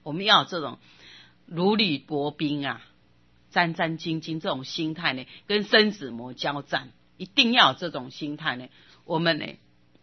我们要有这种如履薄冰啊，战战兢兢这种心态呢，跟生死魔交战，一定要有这种心态呢。我们呢，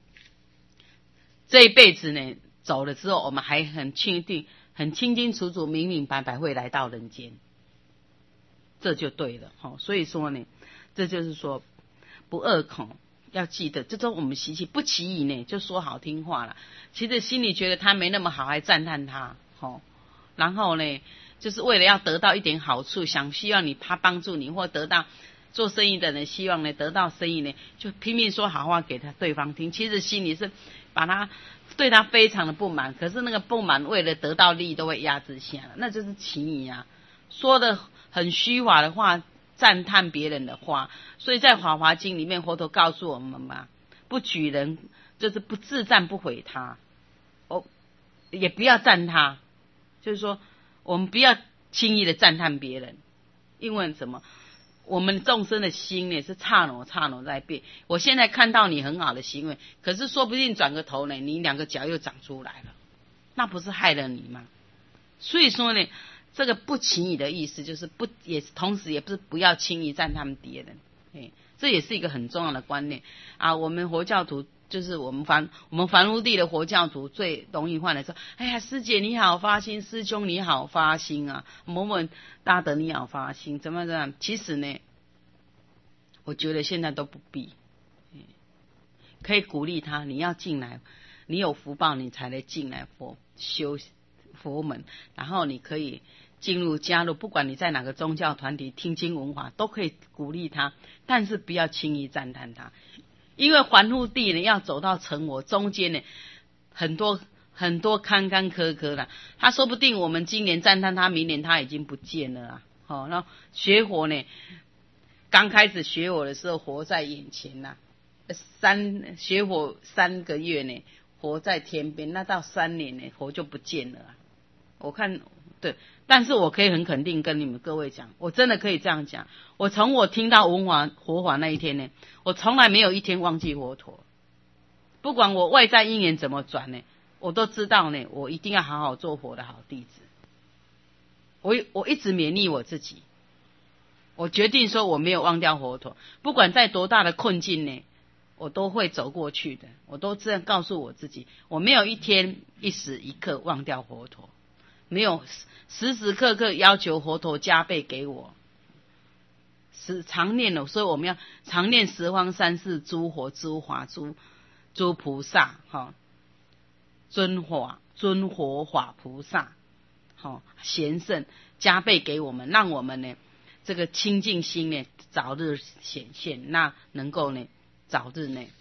这一辈子呢走了之后，我们还很确定、很清清楚楚、明明白白会来到人间，这就对了。所以说呢，这就是说不恶恐。要记得，这种我们习气不起疑呢，就说好听话了。其实心里觉得他没那么好，还赞叹他，然后呢，就是为了要得到一点好处，希望他帮助你，或得到做生意的人希望呢得到生意呢，就拼命说好话给对方听。其实心里是对他非常的不满，可是那个不满为了得到利益都会压制下来，那就是起疑啊，说的很虚华的话。赞叹别人的话，所以在《法华经》里面，佛陀告诉我们嘛，不举人就是不自赞不毁他，也不要赞他，就是说我们不要轻易的赞叹别人，因为什么？我们众生的心呢是刹那在变。我现在看到你很好的行为，可是说不定转个头呢，你两个脚又长出来了，那不是害了你吗？所以说呢。这个不轻易的意思就是同时也不是不要轻易赞叹别人，这也是一个很重要的观念啊。我们佛教徒就是我们凡夫地的佛教徒最容易犯的说，哎呀，师姐你好发心，师兄你好发心啊，某某大德你好发心，怎么样？其实呢，我觉得现在都不必，可以鼓励他，你要进来，你有福报你才能进来修佛门，然后你可以加入，不管你在哪个宗教团体听经闻法，都可以鼓励他，但是不要轻易赞叹他，因为凡夫地呢要走到成佛中间呢，很多坎坎坷坷啦，他说不定我们今年赞叹他，明年他已经不见了啊。然后学佛呢，刚开始学佛的时候活在眼前啦，学佛3个月呢活在天边，那到3年呢佛就不见了啊。我看对，但是我可以很肯定跟你们各位讲，我真的可以这样讲，我从我听到佛法那一天呢，我从来没有一天忘记佛陀，不管我外在因缘怎么转呢，我都知道呢，我一定要好好做佛的好弟子。我一直勉励我自己，我决定说我没有忘掉佛陀，不管在多大的困境呢，我都会走过去的，我都这样告诉我自己，我没有一天一时一刻忘掉佛陀，没有时时刻刻要求佛陀加倍给我，常念了，所以我们要常念十方三世诸佛诸法诸菩萨，尊佛法菩萨，贤圣加倍给我们，让我们呢这个清净心呢早日显现，那能够呢早日呢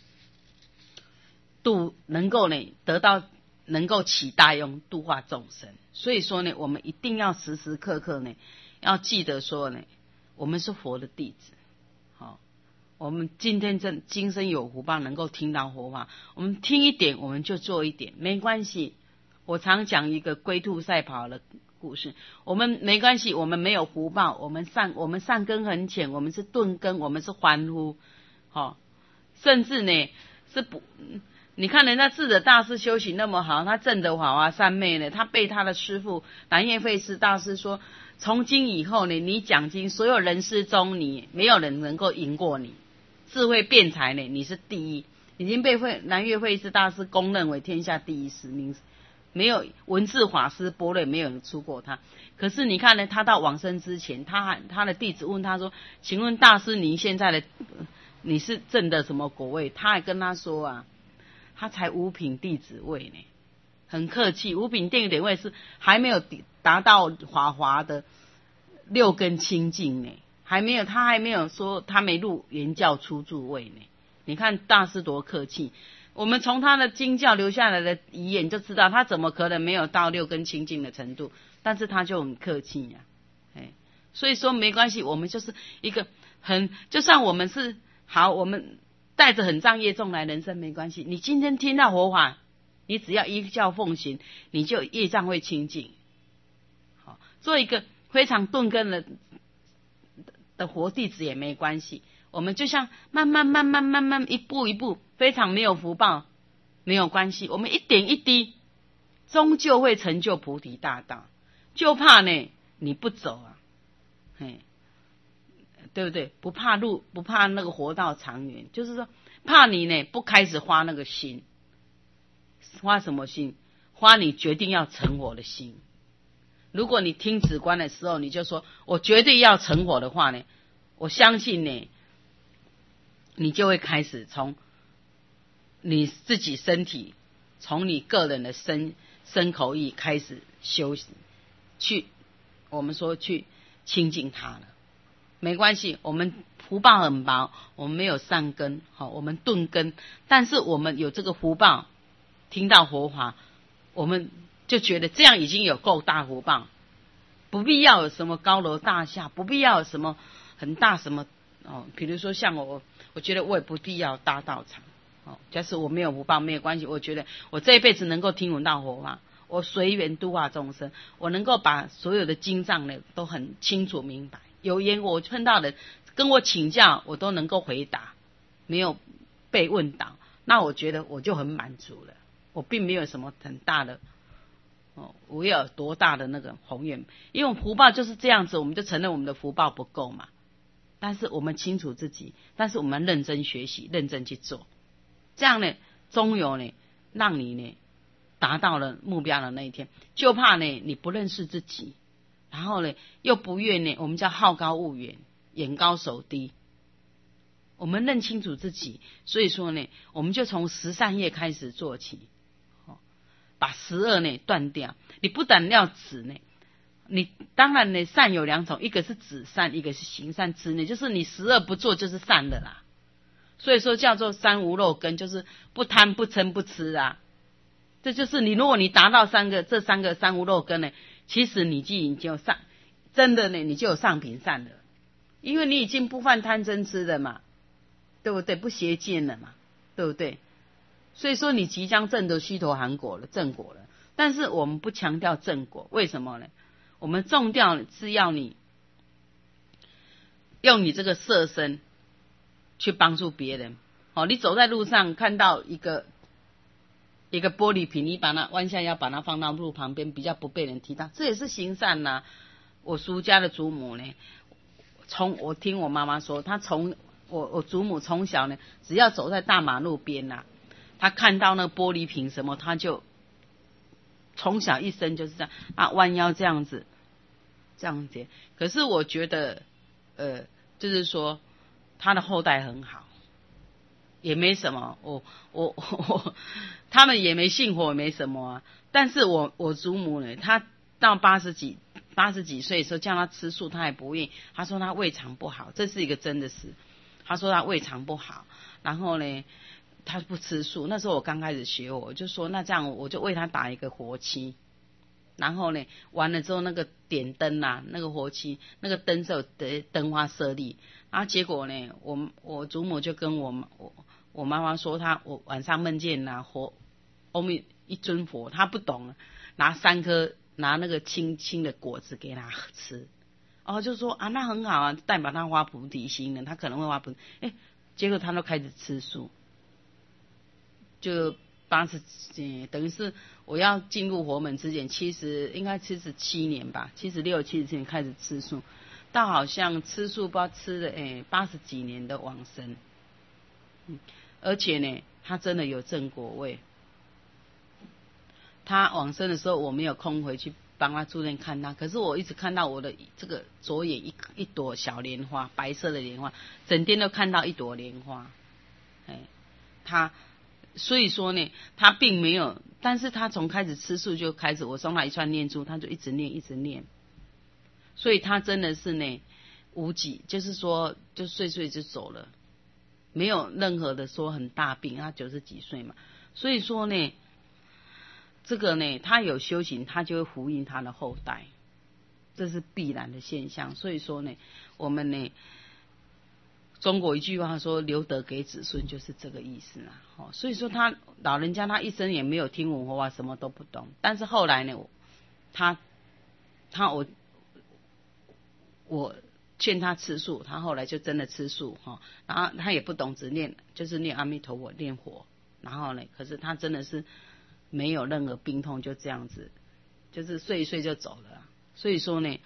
能够呢得到，能够起大用度化众生。所以说呢，我们一定要时时刻刻呢要记得说呢，我们是佛的弟子。我们今生有福报能够听到佛法，我们听一点我们就做一点，没关系。我常讲一个龟兔赛跑的故事，我们没关系，我们没有福报，我们善根很浅，我们是钝根，我们是凡夫，甚至呢是不，你看人家智者大师修行那么好，他证得法华三昧呢，他被他的师父南岳慧师大师说，从今以后呢，你讲经所有人世中你没有人能够赢过你，智慧辩才呢你是第一，已经被南岳慧师大师公认为天下第一实名，没有文字法师般若没有人出过他。可是你看呢，他到往生之前，他的弟子问他说，请问大师您现在的你是证的什么果位？他还跟他说啊，他才五品弟子位呢，很客气，五品弟子位是还没有达到法华的6根清净呢，他还没有说他没入原教初住位呢。你看大师多客气，我们从他的经教留下来的遗言就知道，他怎么可能没有到6根清净的程度，但是他就很客气呀。所以说没关系，我们就是一个就算我们是好，我们带着很障业重来人生没关系，你今天听到佛法，你只要依教奉行，你就业障会清净。做一个非常钝根的活弟子也没关系，我们就像慢慢一步一步，非常没有福报没有关系，我们一点一滴终究会成就菩提大道，就怕呢你不走啊，嘿，对不对？不怕路，不怕那个活到长远，就是说怕你呢不开始花那个心，花什么心？花你决定要成佛的心。如果你听止观的时候，你就说我绝对要成佛的话呢，我相信呢，你就会开始从你自己身体，从你个人的身口意开始修行，去我们说去亲近他了。没关系，我们福报很薄，我们没有善根，好，我们钝根，但是我们有这个福报，听到佛法，我们就觉得这样已经有够大福报，不必要有什么高楼大厦，不必要有什么很大什么哦，比如说像我觉得我也不必要大道场哦，假使我没有福报没有关系，我觉得我这一辈子能够听闻到佛法，我随缘度化众生，我能够把所有的经藏呢都很清楚明白，有缘我碰到的跟我请教，我都能够回答，没有被问倒，那我觉得我就很满足了。我并没有什么很大的哦，我有多大的那个宏愿，因为福报就是这样子，我们就承认我们的福报不够嘛。但是我们清楚自己，但是我们认真学习，认真去做，这样呢，终有呢，让你呢达到了目标的那一天。就怕呢你不认识自己，然后呢又不愿呢，我们叫好高骛远，眼高手低。我们认清楚自己，所以说呢，我们就从十善业开始做起。把12呢断掉，你不但要止呢，你当然呢善有两种，一个是止善，一个是行善。止呢就是你12不做就是善的啦，所以说叫做三无漏根，就是不贪不嗔不痴啊。这就是你，如果你达到这三个三无漏根呢，其实你就上，真的呢你就有上品善了，因为你已经不犯贪嗔痴了嘛，对不对？不邪见了嘛，对不对？所以说你即将证得须陀洹果了，正果了。但是我们不强调正果，为什么呢？我们重调是要你用你这个色身去帮助别人。好，你走在路上看到一个玻璃瓶，你把它弯下腰，把它放到路旁边，比较不被人踢到，这也是行善呐。我叔家的祖母呢，我听我妈妈说，我祖母从小呢，只要走在大马路边呐，他看到那玻璃瓶什么，他就从小一生就是这样啊，弯腰这样子。可是我觉得，就是说他的后代很好，也没什么。他们也没信佛，也没什么啊。但是我祖母呢，她到80几岁的时候叫她吃素，她也不愿意。她说她胃肠不好，这是一个真的事。她说她胃肠不好，然后呢，他不吃素。那时候我刚开始学，我就说那这样我就为他打一个活漆，然后呢完了之后那个点灯啊，那个活漆那个灯是有灯花舍利，然后结果呢我祖母就跟我妈妈说，我晚上梦见拿阿弥一尊佛，他不懂，拿那个青青的果子给他吃，就说啊那很好啊，代表他发菩提心了，他可能会发菩提，结果他都开始吃素。就等于是我要进入佛门之前，应该77年吧，76、77年开始吃素，到好像吃素不知道吃了80几年的往生，而且呢，他真的有正果位。他往生的时候，我没有空回去帮他住院看他，可是我一直看到我的这个左眼一朵小莲花，白色的莲花，整天都看到一朵莲花，所以说呢，他并没有，但是他从开始吃素就开始，我送他一串念珠，他就一直念，所以他真的是呢无疾，就是说就睡就走了，没有任何的说很大病，他90几岁嘛，所以说呢，这个呢他有修行，他就会福荫他的后代，这是必然的现象。所以说呢，我们呢。中国一句话说留德给子孙，就是这个意思啊。所以说他老人家他一生也没有听闻佛法，什么都不懂。但是后来呢，我劝他吃素，他后来就真的吃素哈。然后他也不懂，只就是念阿弥陀佛，念佛。然后呢，可是他真的是没有任何病痛，就这样子，就是睡一睡就走了。所以说呢，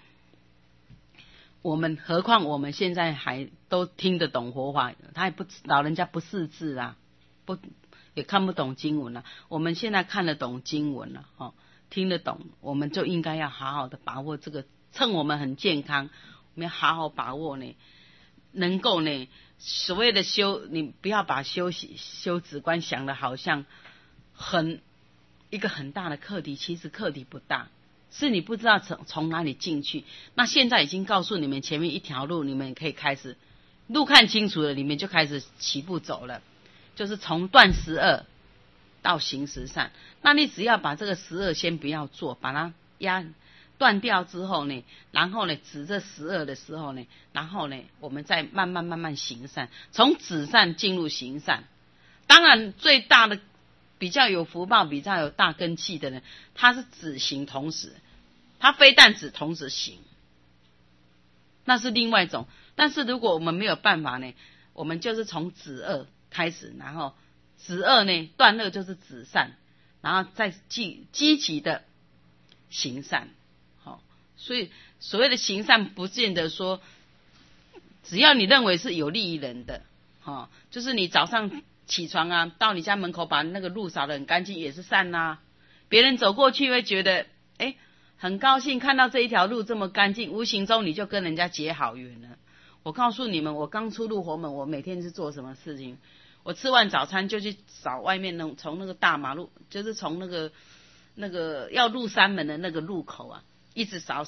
何况我们现在还都听得懂佛法，他也不老人家不识字啊，也看不懂经文了。我们现在看得懂经文了，听得懂，我们就应该要好好的把握这个，趁我们很健康，我们要好好把握呢，能够呢，所谓的你不要把修止观想的好像一个很大的课题，其实课题不大，是你不知道从哪里进去。那现在已经告诉你们前面一条路，你们可以开始路看清楚了，你们就开始起步走了，就是从断12到行十善。那你只要把这个12先不要做，把它断掉之后呢，然后呢止这12的时候呢，然后呢我们再慢慢行善，从止善进入行善。当然最大的比较有福报、比较有大根器的人，他是止行同时，他非但止同时行，那是另外一种。但是如果我们没有办法呢，我们就是从止恶开始，然后止恶呢断恶就是止善，然后再积极的行善。所以所谓的行善不见得说只要你认为是有利于人的，就是你早上起床啊，到你家门口把那个路扫得很干净也是善啊。别人走过去会觉得很高兴看到这一条路这么干净，无形中你就跟人家结好缘了。我告诉你们，我刚出入佛门，我每天是做什么事情？我吃完早餐就去扫外面从那个大马路，就是从那个要入山门的那个路口啊，一直扫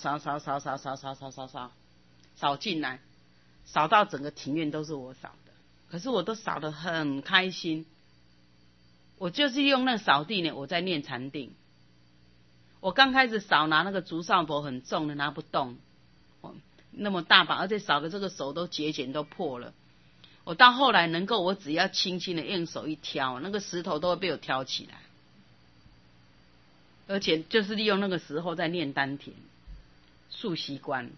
进来，扫到整个庭院都是我扫的。可是我都扫得很开心，我就是用那扫地呢，我在念禅定。我刚开始扫拿那个竹扫笆很重的拿不动，那么大把，而且扫的这个手都节茧都破了。我到后来能够，我只要轻轻的用手一挑，那个石头都会被我挑起来，而且就是利用那个时候在念丹田数息观。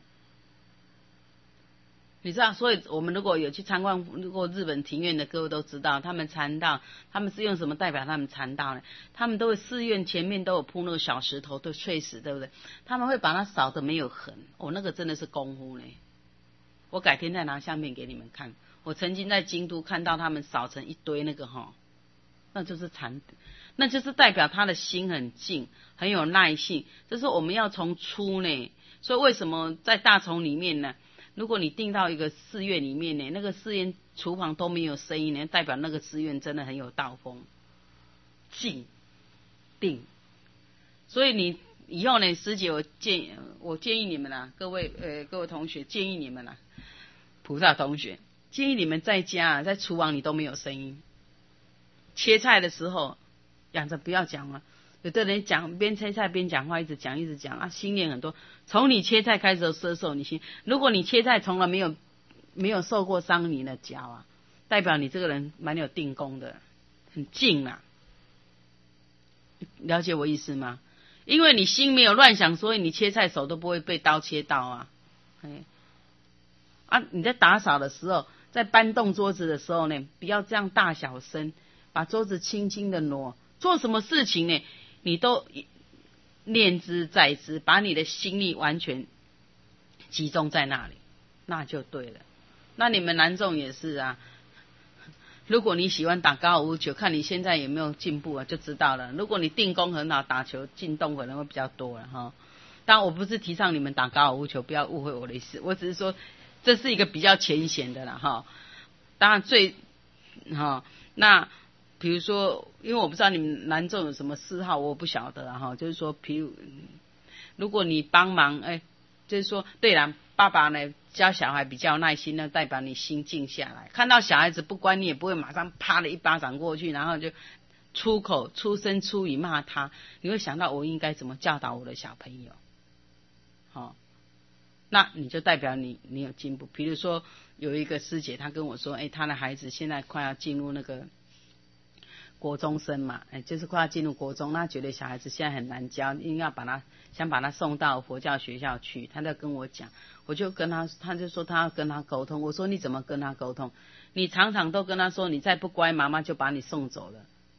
你知道，所以我们如果有去参观过日本庭院的各位都知道，他们禅道他们是用什么代表他们禅道呢？他们都会寺院前面都有铺那个小石头，对碎石，对不对？他们会把它扫得没有痕，那个真的是功夫呢。我改天再拿相片给你们看。我曾经在京都看到他们扫成一堆那个那就是禅，那就是代表他的心很静，很有耐性。这是我们要从出呢。所以为什么在大丛里面呢？如果你进到一个寺院里面呢，那个寺院厨房都没有声音呢，代表那个寺院真的很有道风，静定。所以你以后呢，师姐我建议你们啦，各位同学，建议你们啦，菩萨同学，建议你们在家在厨房里都没有声音，切菜的时候养着不要讲了。有的人讲边切菜边讲话，一直讲啊，心念很多。从你切菜开始摄受你心，如果你切菜从来没有受过伤你的脚啊，代表你这个人蛮有定功的，很静啊。了解我意思吗？因为你心没有乱想，所以你切菜手都不会被刀切到啊。你在打扫的时候，在搬动桌子的时候呢，不要这样大小声，把桌子轻轻的挪。做什么事情呢？你都念之在之，把你的心力完全集中在那里，那就对了。那你们男众也是啊，如果你喜欢打高尔夫球，看你现在有没有进步啊，就知道了。如果你定功很好，打球进洞可能会比较多了哈。当然我不是提倡你们打高尔夫球，不要误会我的意思，我只是说这是一个比较浅显的啦哈。当然那比如说，因为我不知道你们男众有什么嗜好，我不晓得哈。就是说，如果你帮忙，就是说，对啦，爸爸呢教小孩比较耐心呢，代表你心静下来。看到小孩子不乖，你也不会马上啪的一巴掌过去，然后就出声出语骂他。你会想到我应该怎么教导我的小朋友，那你就代表你有进步。比如说有一个师姐，她跟我说，她的孩子现在快要进入那个国中生嘛，就是快要进入国中，那觉得小孩子现在很难教，应该想把他送到佛教学校去。他在跟我讲，我就跟他就说他要跟他沟通。我说你怎么跟他沟通？你常常都跟他说，你再不乖，妈妈就把你送走了。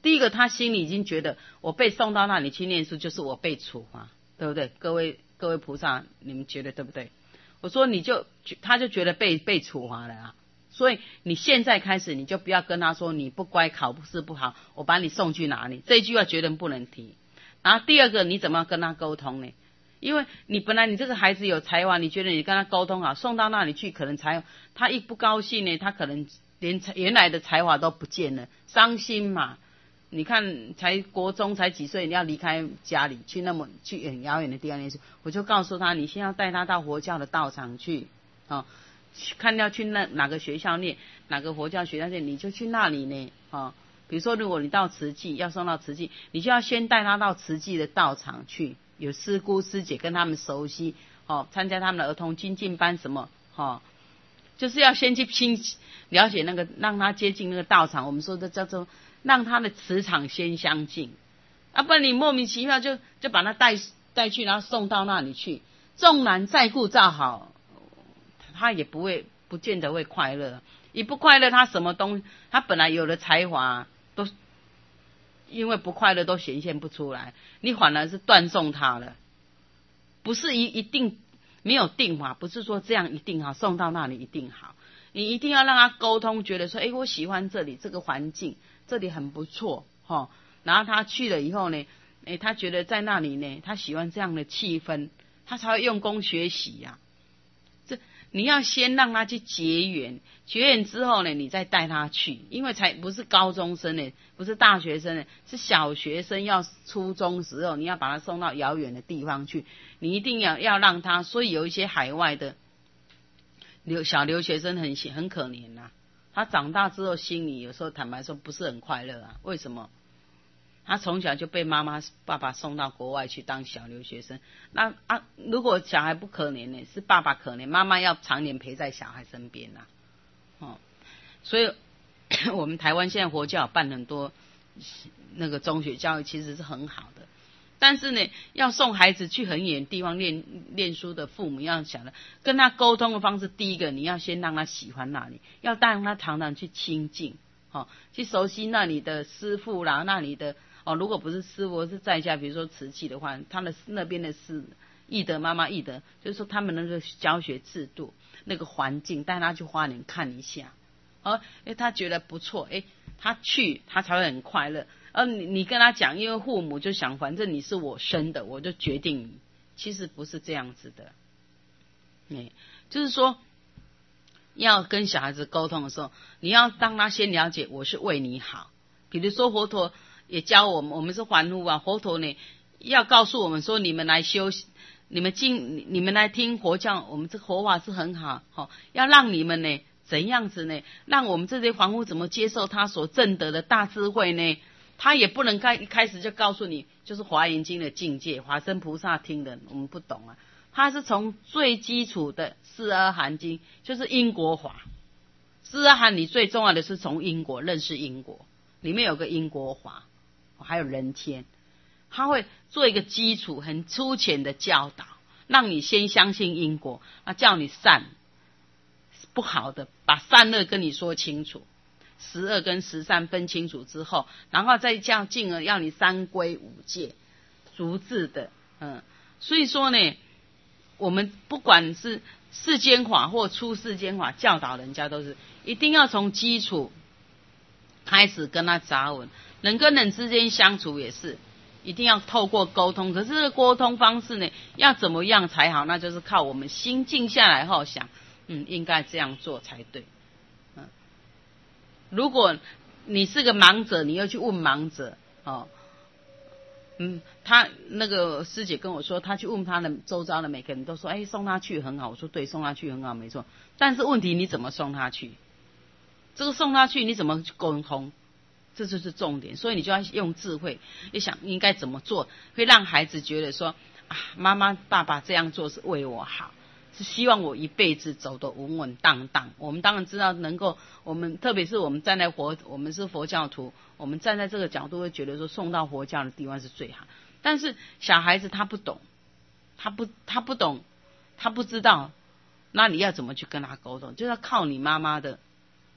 第一个他心里已经觉得我被送到那里去念书就是我被处罚，对不对？各位菩萨，你们觉得对不对？我说他就觉得被处罚了啊。所以你现在开始你就不要跟他说你不乖考试不好，我把你送去哪里，这一句话绝对不能提。然后第二个你怎么跟他沟通呢？因为你本来你这个孩子有才华，你觉得你跟他沟通好，送到那里去可能他一不高兴呢，他可能连原来的才华都不见了，伤心嘛。你看才国中才几岁，你要离开家里去很遥远的地方念书，我就告诉他，你先要带他到佛教的道场去哦，看要去哪个学校念，哪个佛教学校念，你就去那里呢哦。比如说如果你到慈济要送到慈济，你就要先带他到慈济的道场去，有师姑师姐跟他们熟悉哦，参加他们的儿童精进班什么哦，就是要先去了解那个，让他接近那个道场，我们说的叫做让他的磁场先相近，啊，不然你莫名其妙就把他带去，然后送到那里去，纵然再顾照好，他也不见得会快乐。一不快乐，他什么他本来有的才华都因为不快乐都显现不出来，你反而是断送他了。不是一定没有定法，不是说这样一定好，送到那里一定好。你一定要让他沟通，觉得说，我喜欢这里这个环境，这里很不错齁。然后他去了以后呢，他觉得在那里呢，他喜欢这样的气氛，他才会用功学习呀。这你要先让他去结缘，结缘之后呢，你再带他去，因为才不是高中生呢，不是大学生呢，是小学生要初中时候，你要把他送到遥远的地方去，你一定要让他。所以有一些海外的小留学生很可怜啊，他长大之后心里有时候坦白说不是很快乐啊。为什么？他从小就被妈妈爸爸送到国外去当小留学生，如果小孩不可怜呢，是爸爸可怜，妈妈要常年陪在小孩身边啊。所以我们台湾现在佛教办很多那个中学教育，其实是很好的。但是呢，要送孩子去很远的地方念书的父母要想的，跟他沟通的方式，第一个你要先让他喜欢那里，要让他常常去亲近，去熟悉那里的师父啦，那里的如果不是师父是在家，比如说慈济的话，他的那边的是义德妈妈义德，就是说他们那个教学制度那个环境，带他去花莲看一下，他觉得不错，他去他才会很快乐。你跟他讲，因为父母就想，反正你是我生的，我就决定你。其实不是这样子的，就是说，要跟小孩子沟通的时候，你要让他先了解我是为你好。比如说佛陀也教我们是凡夫啊，佛陀呢要告诉我们说，你们来修行，你们来听佛教，我们这佛法是很好，要让你们呢怎样子呢？让我们这些凡夫怎么接受他所证得的大智慧呢？他也不能一开始就告诉你，就是华严经的境界，华身菩萨听的，我们不懂啊。他是从最基础的四阿含经，就是因果法。四阿含你最重要的是从因果认识因果，里面有个因果法，还有人天，他会做一个基础很粗浅的教导，让你先相信因果，叫你善不好的，把善恶跟你说清楚。十恶跟十善分清楚之后，然后再这样进而要你三归五戒，逐字的，所以说呢，我们不管是世间法或出世间法，教导人家都是一定要从基础开始跟他扎稳。人跟人之间相处也是一定要透过沟通，可是这个沟通方式呢，要怎么样才好？那就是靠我们心静下来后想，应该这样做才对。如果你是个盲者，你又去问盲者，他那个师姐跟我说，他去问他的周遭的每个人都说，送他去很好。我说对，送他去很好，没错。但是问题你怎么送他去？这个送他去你怎么去沟通？这就是重点。所以你就要用智慧，你想应该怎么做，会让孩子觉得说，妈妈爸爸这样做是为我好。是希望我一辈子走得稳稳当当。我们当然知道能够，我们特别是我们站在我们是佛教徒，我们站在这个角度会觉得说送到佛教的地方是最好。但是小孩子他不懂，他不懂，他不知道，那你要怎么去跟他沟通？就要靠你妈妈的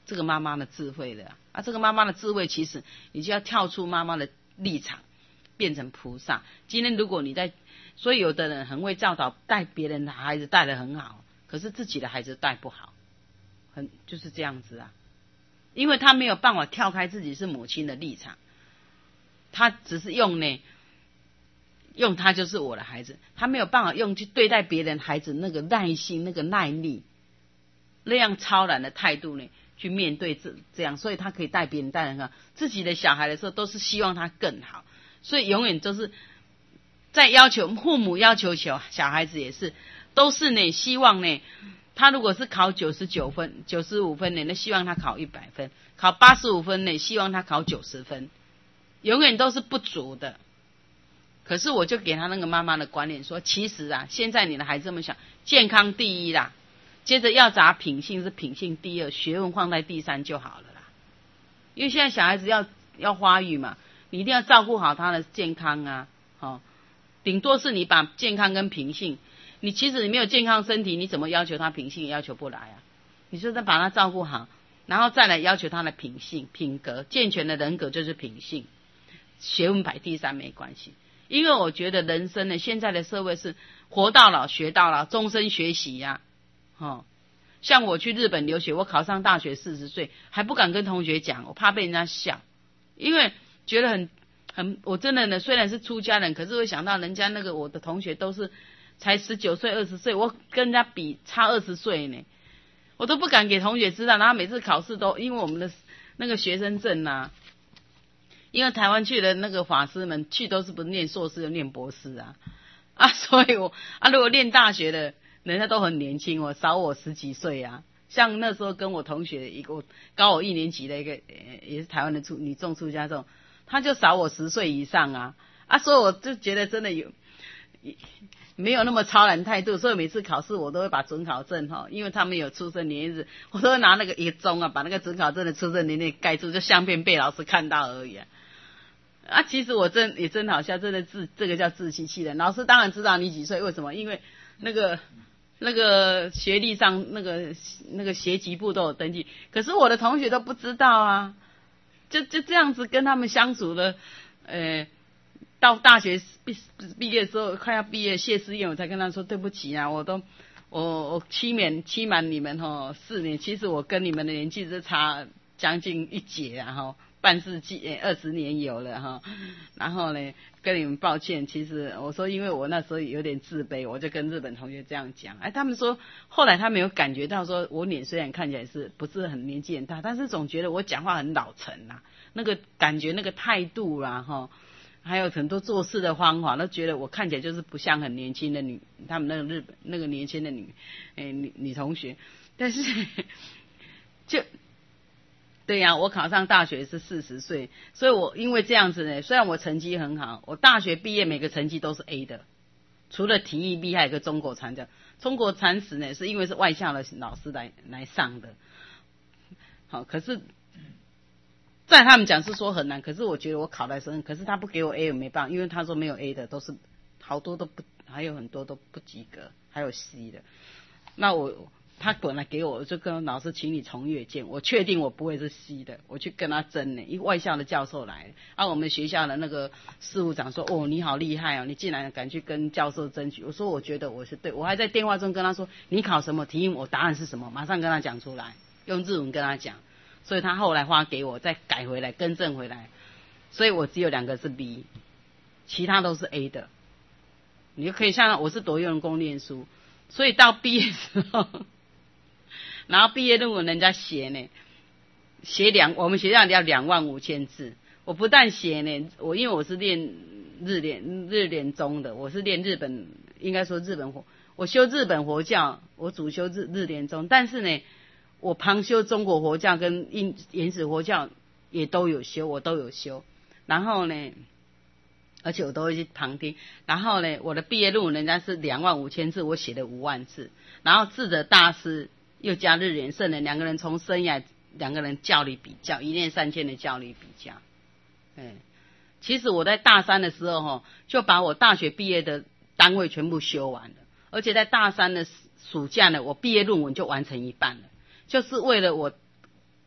这个妈妈的智慧的啊，这个妈妈的智慧其实你就要跳出妈妈的立场，变成菩萨。今天如果你在，所以有的人很会教导，带别人的孩子带得很好，可是自己的孩子带不好，就是这样子啊，因为他没有办法跳开自己是母亲的立场，他只是用他就是我的孩子，他没有办法用去对待别人孩子那个耐心、那个耐力，那样超然的态度呢，去面对这样，所以他可以带别人带人好。自己的小孩的时候，都是希望他更好，所以永远都是在要求父母要求小孩子也是，都是呢希望呢，他如果是考99分、95分呢，那希望他考100分；考85分呢，希望他考90分，永远都是不足的。可是我就给他那个妈妈的观念说，其实啊，现在你的孩子这么小，健康第一啦，接着要找品性是品性第二，学问放在第三就好了啦。因为现在小孩子要发育嘛，你一定要照顾好他的健康啊，顶多是你把健康跟品性，你其实你没有健康身体，你怎么要求他品性也要求不来啊？你说再把他照顾好，然后再来要求他的品性、品格，健全的人格就是品性，学问摆第三没关系。因为我觉得人生呢，现在的社会是活到老学到老，终身学习呀。像我去日本留学，我考上大学40岁还不敢跟同学讲，我怕被人家笑，因为觉得很我真的呢，虽然是出家人，可是会想到人家那个我的同学都是才19岁20岁，我跟人家比差20岁呢，我都不敢给同学知道。然后每次考试都因为我们的那个学生证啊，因为台湾去的那个法师们去都是不念硕士就念博士啊，所以我如果念大学的人家都很年轻，少我10几岁啊。像那时候跟我同学一个高我1年级的一个也是台湾的女众出家众，他就少我10岁以上啊，所以我就觉得真的没有那么超然态度，所以每次考试我都会把准考证因为他们有出生年月日，我都会拿那个一钟把那个准考证的出生年月盖住，就相片被老师看到而已其实我也真好笑，真的这个叫自欺欺人。老师当然知道你几岁，为什么？因为那个学历上那个学籍部都有登记，可是我的同学都不知道就这样子跟他们相处的，到大学毕业的时候，快要毕业谢师宴，我才跟他说对不起我欺瞒你们4年，其实我跟你们的年纪是差将近1截半世纪20年有了然后呢跟你们抱歉，其实我说因为我那时候有点自卑，我就跟日本同学这样讲，他们说后来他们有感觉到说我脸虽然看起来不是很年纪很大，但是总觉得我讲话很老成那个感觉那个态度还有很多做事的方法，都觉得我看起来就是不像很年轻的他们那个日本那个年轻的女同学，但是就对呀，我考上大学是40岁，所以我因为这样子呢，虽然我成绩很好，我大学毕业每个成绩都是 A 的，除了体育 B 还有个中国禅的。中国禅史呢是因为是外校的老师来上的，可是在他们讲是说很难，可是我觉得我考的时候，可是他不给我 A 我没办法，因为他说没有 A 的都是好多都不，还有很多都不及格，还有 C 的。那他本来给我就跟老师请你从阅卷，我确定我不会是 C 的，我去跟他争呢，一外校的教授来我们学校的那个事务长说你好厉害你竟然敢去跟教授争取。我说我觉得我是对，我还在电话中跟他说你考什么题目，我答案是什么，马上跟他讲出来，用日文跟他讲，所以他后来发给我再改回来更正回来，所以我只有2个是 B， 其他都是 A 的。你就可以像我是多用功念书，所以到毕业时候然后毕业论文人家写呢，我们学校要25000字，我不但写呢，因为我是练日莲宗的，我是练日本，应该说我修日本佛教，我主修日莲宗，但是呢，我旁修中国佛教跟原始佛教也都有修，我都有修，然后呢，而且我都会去旁听，然后呢，我的毕业论文人家是25000字，我写了5万字，然后智者大师又加日莲圣人，2个人从生涯2个人教理比较，1念3000的教理比较。其实我在大3的时候就把我大学毕业的单位全部修完了，而且在大3的暑假呢，我毕业论文就完成一半了，就是为了我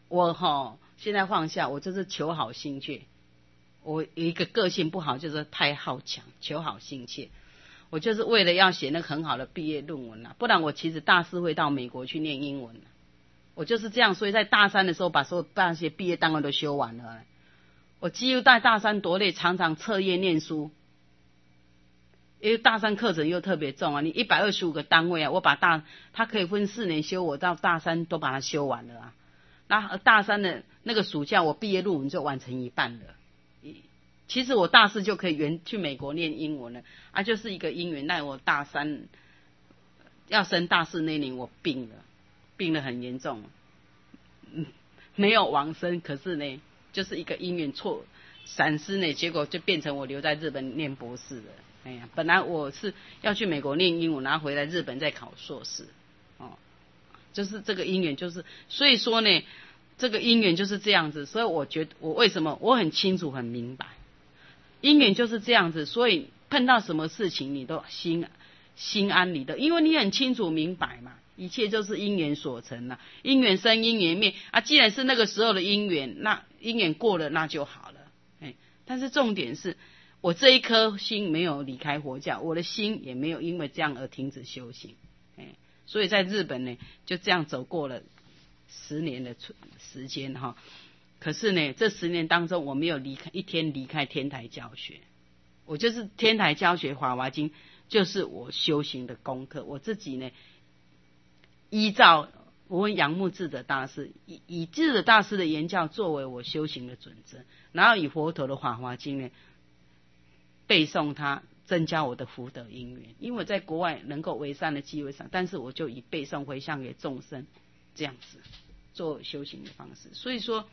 我现在放下，我就是求好心切。我有一个个性不好，就是太好强，求好心切。我就是为了要写那个很好的毕业论文不然我其实大四会到美国去念英文我就是这样，所以在大三的时候把所有大学毕业单位都修完了。我几乎在大三多累，常常彻夜念书，因为大三课程又特别重你125个单位我把它可以分4年修，我到大三都把它修完了那大三的那个暑假，我毕业论文就完成一半了。其实我大四就可以去美国念英文了就是一个因缘，让我大三要升大四那年我病了很严重，没有往生，可是呢就是一个因缘闪失呢，结果就变成我留在日本念博士了。本来我是要去美国念英文，然后回来日本再考硕士就是这个因缘，就是所以说呢这个因缘就是这样子。所以我觉得我为什么我很清楚很明白因缘就是这样子，所以碰到什么事情你都心安理得，因为你很清楚明白嘛，一切就是因缘所成因缘生因缘灭既然是那个时候的因缘，那因缘过了那就好了。但是重点是我这一颗心没有离开佛教，我的心也没有因为这样而停止修行。所以在日本呢就这样走过了10年的时间可是呢这10年当中我没有一天离开天台教学，我就是天台教学法华经就是我修行的功课。我自己呢依照我问杨木智者大师，以智者大师的言教作为我修行的准则，然后以佛陀的法华经呢背诵它，增加我的福德因缘。因为我在国外能够为善的机会上，但是我就以背诵回向给众生这样子做修行的方式。所以说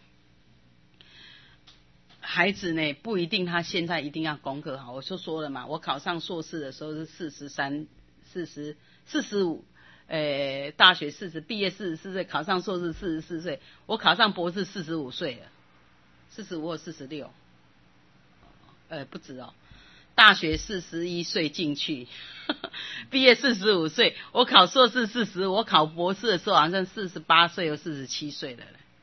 孩子呢不一定他现在一定要功课好，我就说了嘛，我考上硕士的时候是45，大学40，毕业44岁，考上硕士44岁，我考上博士45岁了，45或46，不止大学41岁进去毕业45岁，我考硕士40，我考博士的时候好像48岁或47岁了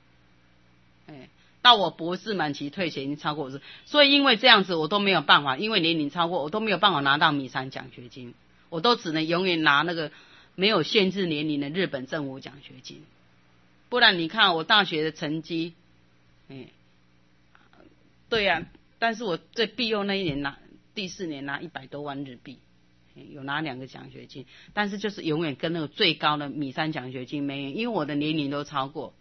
到我博士满期退学已经超过50，所以因为这样子我都没有办法，因为年龄超过我都没有办法拿到米山奖学金，我都只能永远拿那个没有限制年龄的日本政府奖学金。不然你看我大学的成绩对但是我在毕业那一年第4年拿100多万日币，有拿2个奖学金，但是就是永远跟那个最高的米山奖学金没有，因为我的年龄都超过，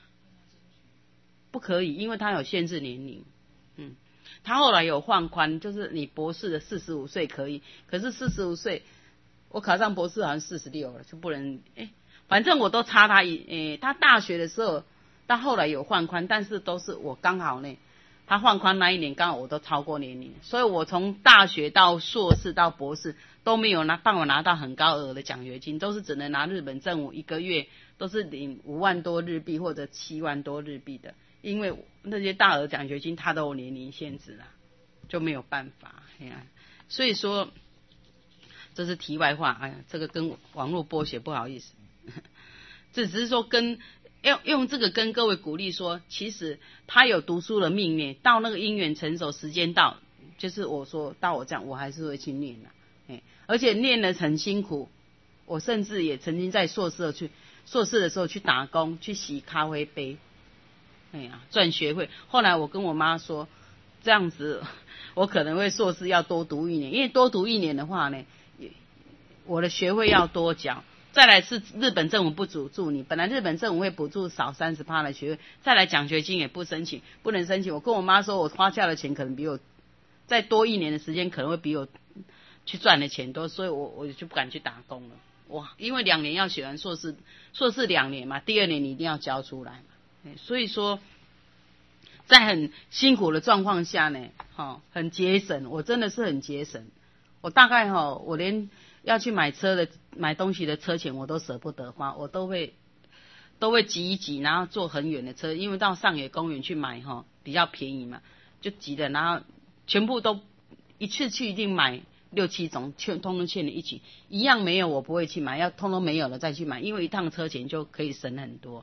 不可以，因为他有限制年龄。他后来有放宽，就是你博士的45岁可以，可是45岁我考上博士好像46了，就不能反正我都差他大学的时候到后来有放宽，但是都是我刚好呢他放宽那一年刚好我都超过年龄，所以我从大学到硕士到博士都没有帮我拿到很高额的奖学金，都是只能拿日本政府1个月都是领5万多日币或者7万多日币的，因为那些大额奖学金它都有年龄限制就没有办法。所以说这是题外话，这个跟网络播学不好意思这只是说用这个跟各位鼓励说，其实他有读书的命念，到那个因缘成熟时间到，就是我说到我这样我还是会去念而且念得很辛苦，我甚至也曾经在硕士的时候去打工，去洗咖啡杯赚学费。后来我跟我妈说这样子我可能会硕士要多读1年，因为多读1年的话呢我的学费要多缴，再来是日本政府不补助你，本来日本政府会补助少30% 的学费，再来奖学金也不能申请。我跟我妈说我花下的钱可能比我再多1年的时间可能会比我去赚的钱多，所以我就不敢去打工了。因为2年要写完硕士2年嘛，第2年你一定要交出来嘛。所以说在很辛苦的状况下呢很节省，我真的是很节省。我大概我连要去买东西的车钱我都舍不得花，我都会挤一挤，然后坐很远的车，因为到上野公园去买比较便宜嘛，就挤的，然后全部都一次去一定买6、7种，通通欠你一起，一样没有我不会去买，要通通没有了再去买，因为一趟车钱就可以省很多。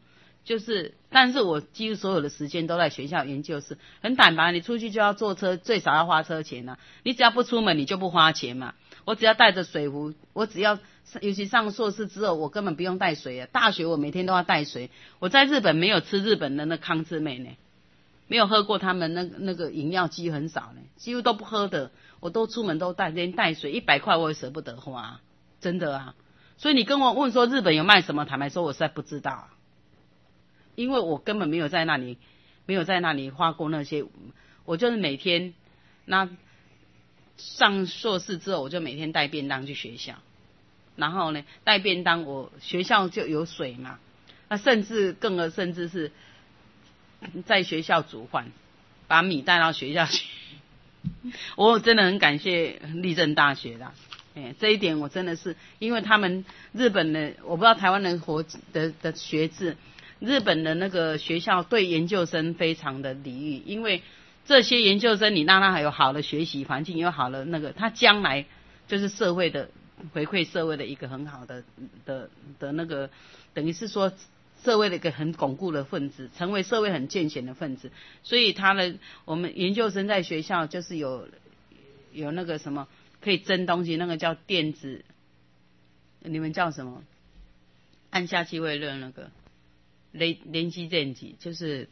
但是我几乎所有的时间都在学校研究室。很坦白，你出去就要坐车，最少要花车钱啊。你只要不出门，你就不花钱嘛。我只要带着水壶，我只要，尤其上硕士之后，我根本不用带水啊。大学我每天都要带水。我在日本没有吃日本的那康之美呢，没有喝过他们那个饮料机很少呢，几乎都不喝的。我都出门都带，连带水100块我也舍不得花，真的啊。所以你跟我问说日本有卖什么，坦白说我实在不知道啊。因为我根本没有在那里花过那些，我就是每天那上硕士之后，我就每天带便当去学校，然后呢带便当，我学校就有水嘛，那甚至是在学校煮饭，把米带到学校去。我真的很感谢立正大学啦，这一点我真的是，因为他们日本的，我不知道台湾人的学制。日本的那个学校对研究生非常的礼遇，因为这些研究生你让他有好的学习环境，有好的那个，他将来就是社会的回馈社会的一个很好的那个，等于是说社会的一个很巩固的分子，成为社会很健全的分子。所以我们研究生在学校就是有那个什么可以蒸东西，那个叫电子，你们叫什么？按下去会热那个。联机电机就是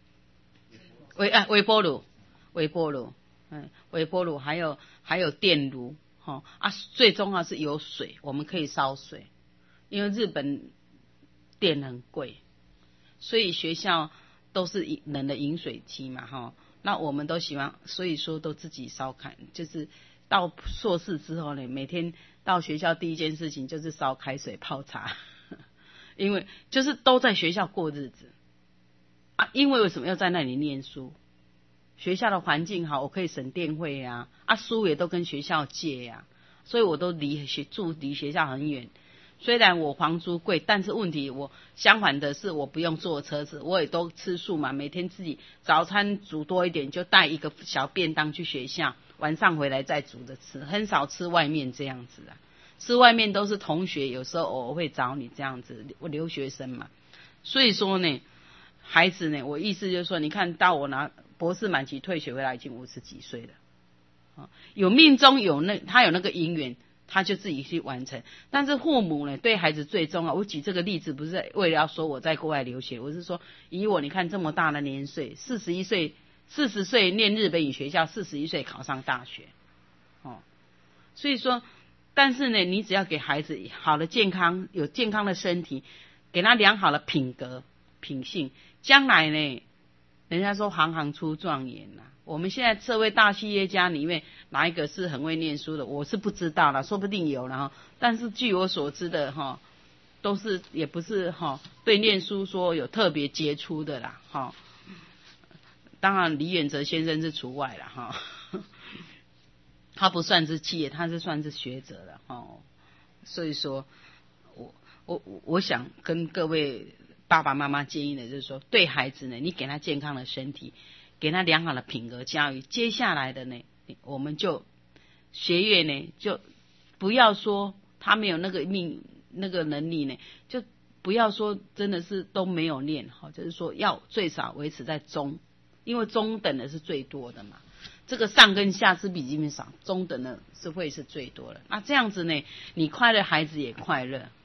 微波炉，微波炉还有电炉，最重要是有水，我们可以烧水，因为日本电很贵，所以学校都是冷的饮水机嘛，那我们都喜欢，所以说都自己烧开，就是到硕士之后呢，每天到学校第一件事情就是烧开水泡茶。因为就是都在学校过日子啊，因为什么要在那里念书？学校的环境好，我可以省电费啊，书也都跟学校借啊，所以我都离学校很远。虽然我房租贵，但是问题我相反的是我不用坐车子，我也都吃素嘛，每天自己早餐煮多一点，就带一个小便当去学校，晚上回来再煮着吃，很少吃外面这样子啊。吃外面都是同学，有时候偶尔会找你这样子，我留学生嘛，所以说呢，孩子呢，我意思就是说，你看到我拿博士满期退学回来，已经50几岁了，有命中他有那个因缘，他就自己去完成。但是父母呢，对孩子最重要。我举这个例子不是为了要说我在国外留学，我是说以我你看这么大的年岁，40岁念日本语学校，41岁考上大学，所以说。但是呢，你只要给孩子好的健康，有健康的身体，给他良好的品格、品性，将来呢，人家说行行出状元呐。我们现在社会大企业家里面哪一个是很会念书的？我是不知道啦，说不定有啦。但是据我所知的都是也不是对念书说有特别杰出的啦当然李远哲先生是除外啦他不算是企业，他是算是学者了所以说，我想跟各位爸爸妈妈建议的就是说，对孩子呢，你给他健康的身体，给他良好的品格教育，接下来的呢，我们就学业呢，就不要说他没有那个能力呢，就不要说真的是都没有念就是说要最少维持在中，因为中等的是最多的嘛。这个上跟下是比基本少，中等的是会是最多的。那这样子呢，你快乐，孩子也快乐。